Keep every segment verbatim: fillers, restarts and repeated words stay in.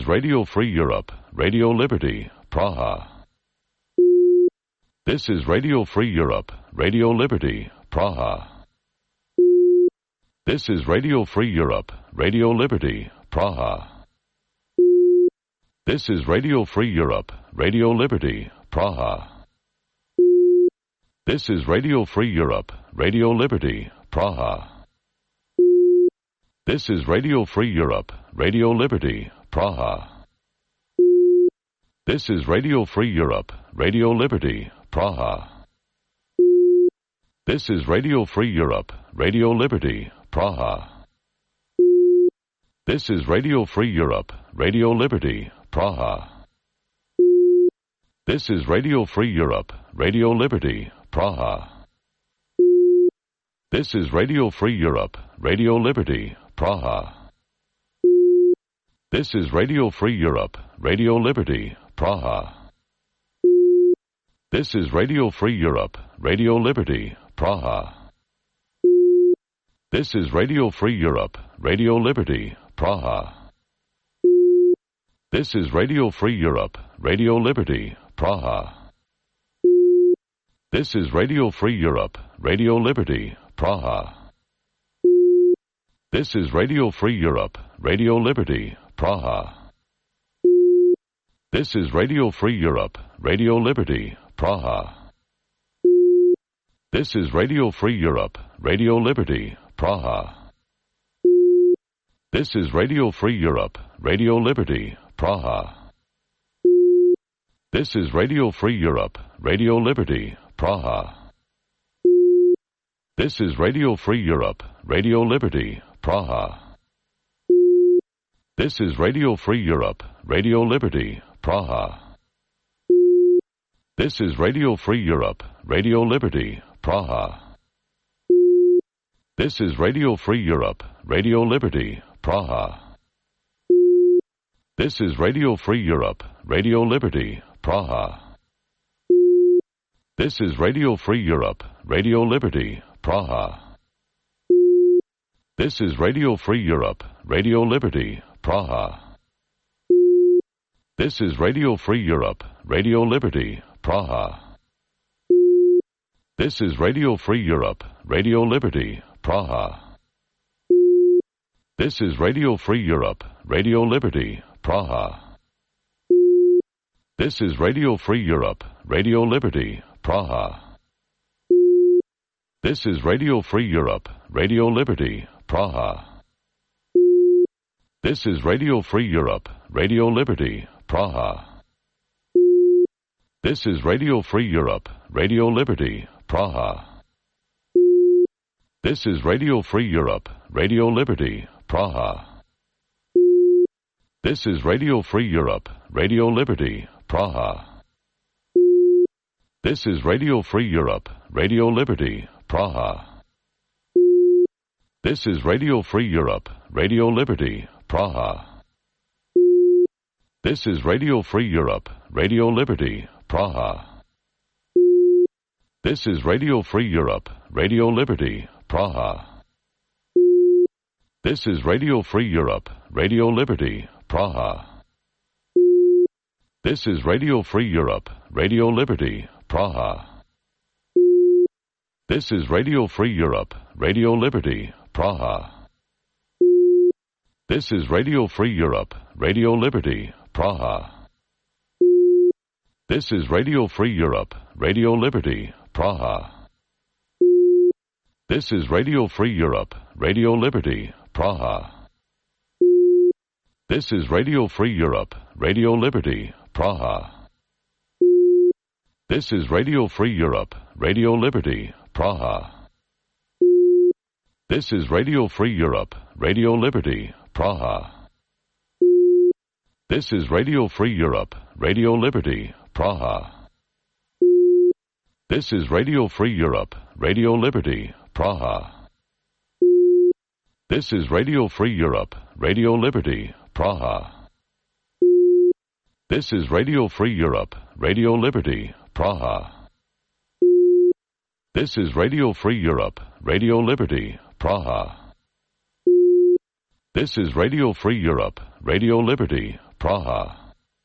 is Radio Free Europe, Radio Liberty, Praha. This is Radio Free Europe, Radio Liberty, Praha. This is Radio Free Europe, Radio Liberty, Praha. This is Radio Free Europe, Radio Liberty, Praha. This is Radio Free Europe, Radio Liberty, Praha. This is Radio Free Europe, Radio Liberty, Praha. This is Radio Free Europe, Radio Liberty, Praha. This is Radio Free Europe, Radio Liberty, Praha. This is Radio Free Europe, Radio Liberty, Praha. This is Radio Free Europe, Radio Liberty, Praha. This is Radio Free Europe, Radio Liberty, Praha. This is Radio Free Europe, Radio Liberty, Praha. This is Radio Free Europe, Radio Liberty, Praha. This is Radio Free Europe, Radio Liberty, Praha. This is Radio Free Europe, Radio Liberty, Praha. This is Radio Free Europe, Radio Liberty, Praha. This is Radio Free Europe, Radio Liberty, Praha. This is Radio Free Europe, Radio Liberty, Praha. This is Radio Free Europe, Radio Liberty, Praha. This is Radio Free Europe, Radio Liberty, Praha. This is Radio Free Europe, Radio Liberty, Praha. This is Radio Free Europe, Radio Liberty, Praha. This is Radio Free Europe, Radio Liberty, Praha. This is Radio Free Europe, Radio Liberty, Praha. This is Radio Free Europe, Radio Liberty, Praha. This is Radio Free Europe, Radio Liberty, Praha. This is Radio Free Europe, Radio Liberty, Praha. This is Radio Free Europe, Radio Liberty, Praha. This is Radio Free Europe, Radio Liberty, Praha. This is Radio Free Europe, Radio Liberty, Praha. This is Radio Free Europe, Radio Liberty, Praha. This is Radio Free Europe, Radio Liberty, Praha. This is Radio Free Europe, Radio Liberty, Praha. This is Radio Free Europe, Radio Liberty, Praha. This is Radio Free Europe, Radio Liberty, Praha. This is Radio Free Europe, Radio Liberty, Praha. This is Radio Free Europe, Radio Liberty, Praha. This is Radio Free Europe, Radio Liberty, Praha. This is Radio Free Europe, Radio Liberty, Praha. This is Radio Free Europe, Radio Liberty, Praha. This is Radio Free Europe, Radio Liberty, Praha. This is Radio Free Europe, Radio Liberty, Praha. This is Radio Free Europe, Radio Liberty, Praha. This is Radio Free Europe, Radio Liberty, Praha. This is Radio Free Europe, Radio Liberty, Praha. This is Radio Free Europe, Radio Liberty, Praha. This is Radio Free Europe, Radio Liberty, Praha. This is Radio Free Europe, Radio Liberty, Praha. This is Radio Free Europe, Radio Liberty, Praha. This is Radio Free Europe, Radio Liberty, Praha. This is Radio Free Europe, Radio Liberty, Praha. This is Radio Free Europe, Radio Liberty, Praha. This is Radio Free Europe, Radio Liberty, Praha. This is Radio Free Europe, Radio Liberty, Praha. This is Radio Free Europe, Radio Liberty, Praha. This is Radio Free Europe, Radio Liberty, Praha.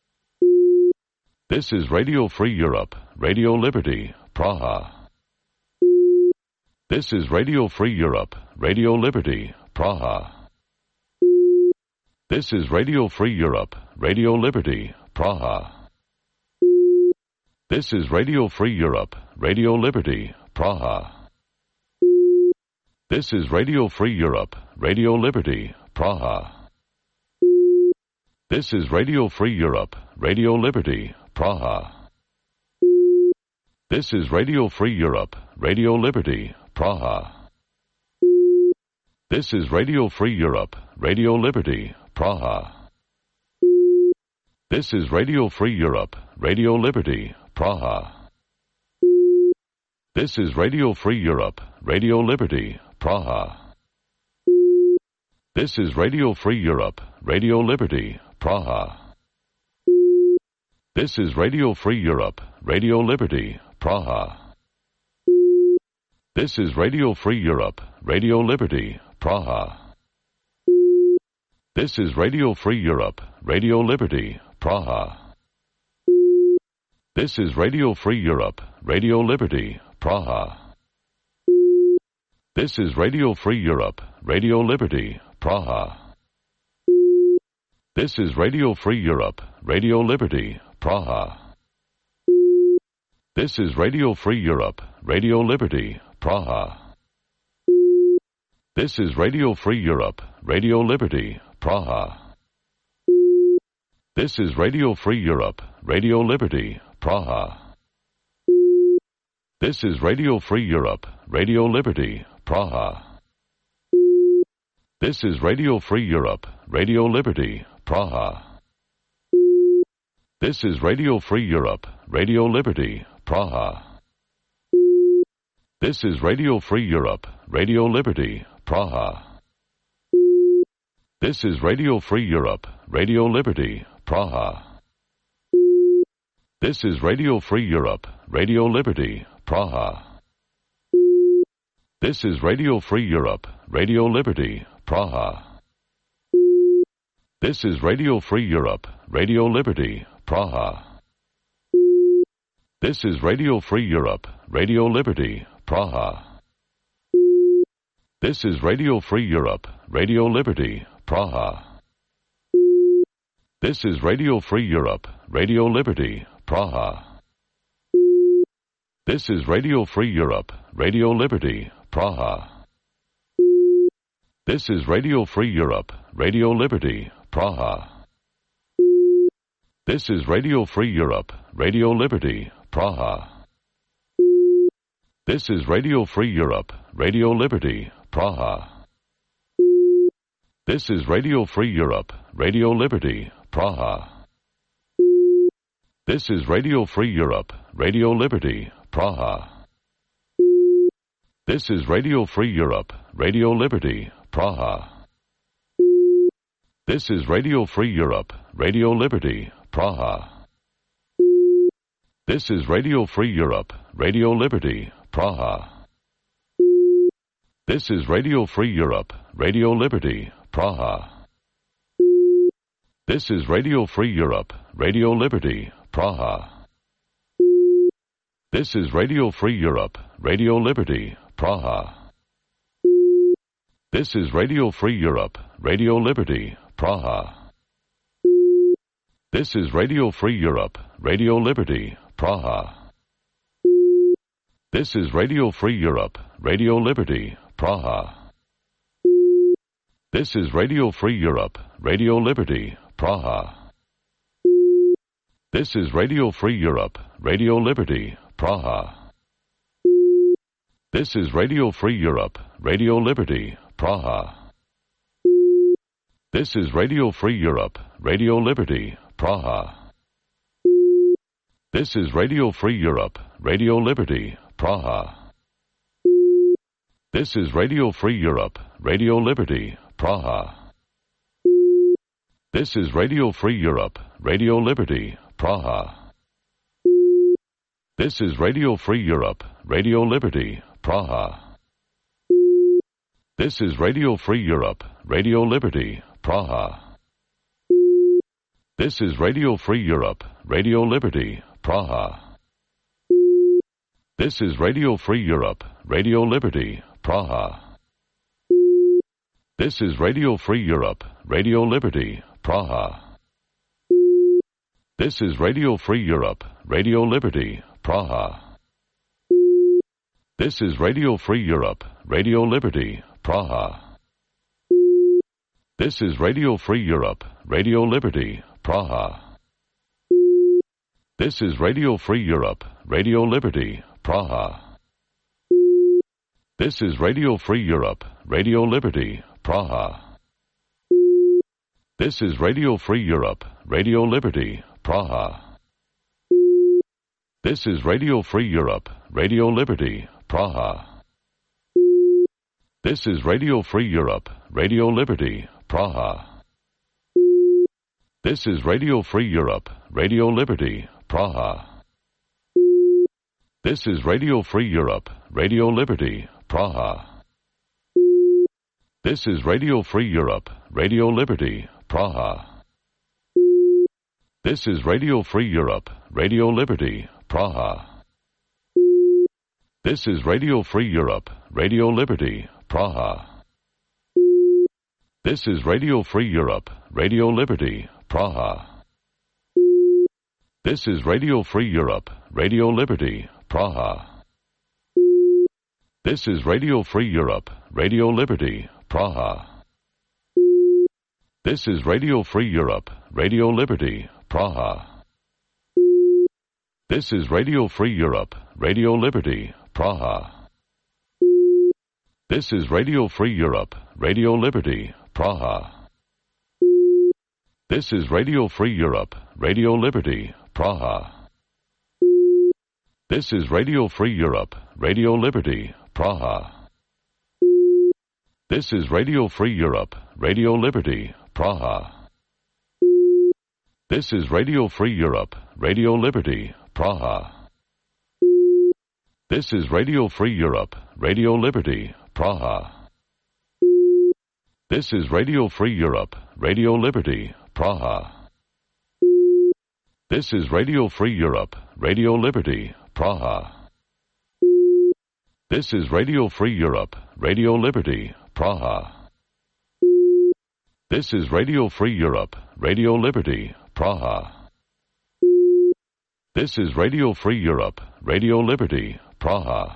This is Radio Free Europe, Radio Liberty, Praha. This is Radio Free Europe, Radio Liberty, Praha. This is Radio Free Europe, Radio Liberty, Praha. This is Radio Free Europe, Radio Liberty, Praha. This is Radio Free Europe, Radio Liberty, Praha. This is Radio Free Europe, Radio Liberty, Praha. This is Radio Free Europe, Radio Liberty, Praha. This is Radio Free Europe, Radio Liberty, Praha. This is Radio Free Europe, Radio Liberty, Praha. This is Radio Free Europe, Radio Liberty, Praha. This is Radio Free Europe, Radio Liberty, Praha. This is Radio Free Europe, Radio Liberty, Praha. This is Radio Free Europe, Radio Liberty, Praha. This is Radio Free Europe, Radio Liberty, Praha. This is Radio Free Europe, Radio Liberty, Praha. This is Radio Free Europe, Radio Liberty, Praha. This is Radio Free Europe, Radio Liberty, Praha. This is Radio Free Europe, Radio Liberty, Praha. This is Radio Free Europe, Radio Liberty, Praha. This is Radio Free Europe, Radio Liberty, Praha. This is Radio Free Europe, Radio Liberty, Praha. This is Radio Free Europe, Radio Liberty, Praha. This is Radio Free Europe, Radio Liberty, Praha. This is Radio Free Europe, Radio Liberty, Praha. This is Radio Free Europe, Radio Liberty, Praha. This is Radio Free Europe, Radio Liberty, Praha. This is Radio Free Europe, Radio Liberty, Praha. This is Radio Free Europe, Radio Liberty, Praha. This is Radio Free Europe, Radio Liberty, Praha. This is Radio Free Europe, Radio Liberty, Praha. This is Radio Free Europe, Radio Liberty, Praha. This is Radio Free Europe, Radio Liberty, Praha. This is Radio Free Europe, Radio Liberty, Praha. This is Radio Free Europe, Radio Liberty, Praha. This is Radio Free Europe, Radio Liberty, Praha. This is Radio Free Europe, Radio Liberty, Praha. This is Radio Free Europe, Radio Liberty, Praha. This is Radio Free Europe, Radio Liberty, Praha. This is Radio Free Europe, Radio Liberty, Praha. This is Radio Free Europe, Radio Liberty, Praha. This is Radio Free Europe, Radio Liberty, Praha. This is Radio Free Europe, Radio Liberty, Praha. This is Radio Free Europe, Radio Liberty, Praha. This is Radio Free Europe, Radio Liberty, Praha. This is Radio Free Europe, Radio Liberty, Praha. This is Radio Free Europe, Radio Liberty, Praha. This is Radio Free Europe, Radio Liberty, Praha. This is Radio Free Europe, Radio Liberty, Praha. This is Radio Free Europe, Radio Liberty, Praha. This is Radio Free Europe, Radio Liberty, Praha. This is Radio Free Europe, Radio Liberty, Praha. This is Radio Free Europe, Radio Liberty, Praha. This is Radio Free Europe, Radio Liberty, Praha. This is Radio Free Europe, Radio Liberty, Praha. This is Radio Free Europe, Radio Liberty, Praha. This is Radio Free Europe, Radio Liberty, Praha. This is Radio Free Europe, Radio Liberty, Praha. This is Radio Free Europe, Radio Liberty, Praha. This is Radio Free Europe, Radio Liberty, Praha. This is Radio Free Europe, Radio Liberty, Praha. This is Radio Free Europe, Radio Liberty, Praha. This is Radio Free Europe, Radio Liberty, Praha. This is Radio Free Europe, Radio Liberty, Praha. This is Radio Free Europe, Radio Liberty, Praha. This is Radio Free Europe, Radio Liberty, Praha. This is Radio Free Europe, Radio Liberty, Praha. This is Radio Free Europe, Radio Liberty, Praha. This is Radio Free Europe, Radio Liberty, Praha. This is Radio Free Europe, Radio Liberty, Praha. This is Radio Free Europe, Radio Liberty, Praha. This is Radio Free Europe, Radio Liberty, Praha. This is Radio Free Europe, Radio Liberty, Praha. This is Radio Free Europe, Radio Liberty, Praha. This is Radio Free Europe, Radio Liberty, Praha. This is Radio Free Europe, Radio Liberty, Praha. This is Radio Free Europe, Radio Liberty, Praha. This is Radio Free Europe, Radio Liberty, Praha. This is Radio Free Europe, Radio Liberty, Praha. This is Radio Free Europe, Radio Liberty, Praha. This is Radio Free Europe, Radio Liberty, Praha. This is Radio Free Europe, Radio Liberty, Praha. This is Radio Free Europe, Radio Liberty, Praha. This is Radio Free Europe, Radio Liberty, Praha. This is Radio Free Europe, Radio Liberty, Praha. This is Radio Free Europe, Radio Liberty, Praha. This is Radio Free Europe, Radio Liberty, Praha. This is Radio Free Europe, Radio Liberty, Praha.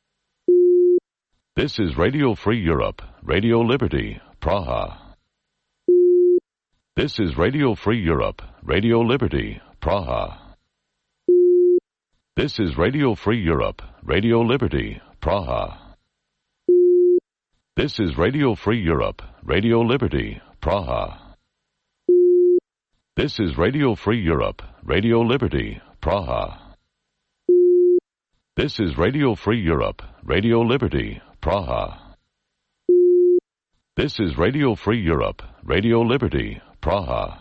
This is Radio Free Europe, Radio Liberty, Praha. This is Radio Free Europe, Radio Liberty, Praha. This is Radio Free Europe, Radio Liberty, Praha. This is Radio Free Europe, Radio Liberty, Praha. This is Radio Free Europe, Radio Liberty, Praha. This is Radio Free Europe, Radio Liberty, Praha. This is Radio Free Europe, Radio Liberty, Praha.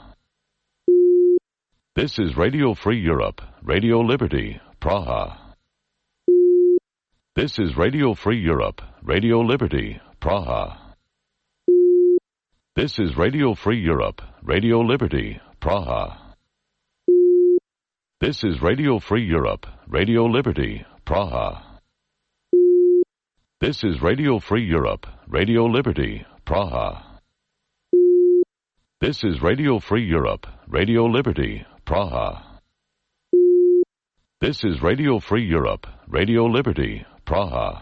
This is Radio Free Europe, Radio Liberty, Praha. This is Radio Free Europe, Radio Liberty, Praha. This is Radio Free Europe, Radio Liberty, Praha. This is Radio Free Europe, Radio Liberty, Praha. This is Radio Free Europe, Radio Liberty, Praha. This is Radio Free Europe, Radio Liberty, Praha. This is Radio Free Europe, Radio Liberty, Praha.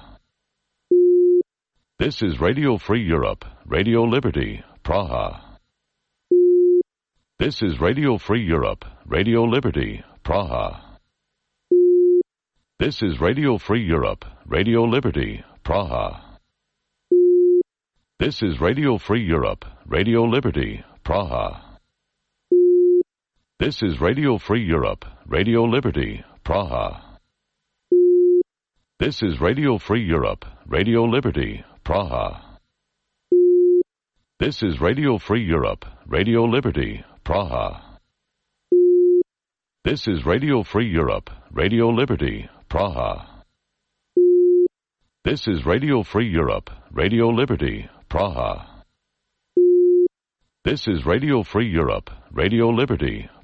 This is Radio Free Europe, Radio Liberty, Praha. This is Radio Free Europe, Radio Liberty, Praha. This is Radio Free Europe, Radio Liberty, Praha. This is Radio Free Europe, Radio Liberty, Praha. This is Radio Free Europe, Radio Liberty, Praha. This is Radio Free Europe, Radio Liberty, Praha. This is Radio Free Europe, Radio Liberty, Praha. This is Radio Free Europe, Radio Liberty, Praha. This is Radio Free Europe, Radio Liberty, Praha. This is Radio Free Europe, Radio Liberty,